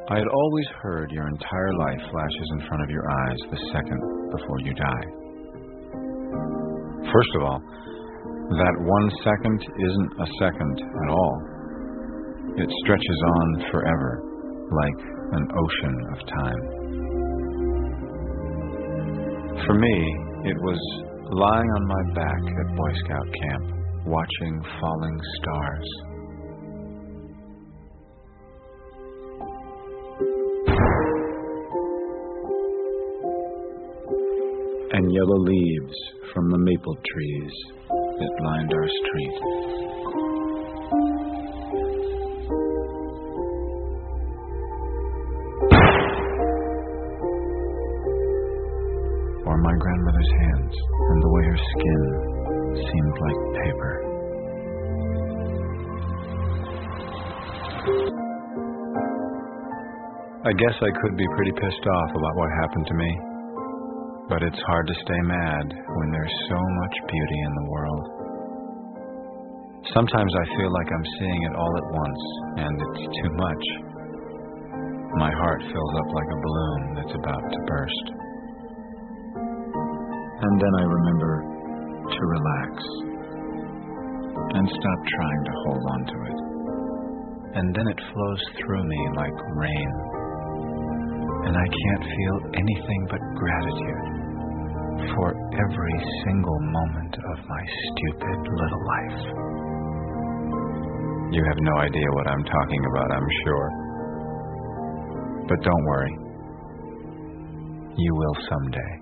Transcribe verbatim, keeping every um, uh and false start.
I had always heard your entire life flashes in front of your eyes the second before you die. First of all, that one second isn't a second at all. It stretches on forever, like an ocean of time. For me, it was lying on my back at Boy Scout camp, watching falling stars. And yellow leaves from the maple trees that lined our street. Or my grandmother's hands, and the way her skin seemed like paper. I guess I could be pretty pissed off about what happened to me. But it's hard to stay mad when there's so much beauty in the world. Sometimes I feel like I'm seeing it all at once, and it's too much. My heart fills up like a balloon that's about to burst. And then I remember to relax and stop trying to hold on to it. And then it flows through me like rain, and I can't feel anything but gratitude for every single moment of my stupid little life. You have no idea what I'm talking about, I'm sure. But don't worry. You will someday.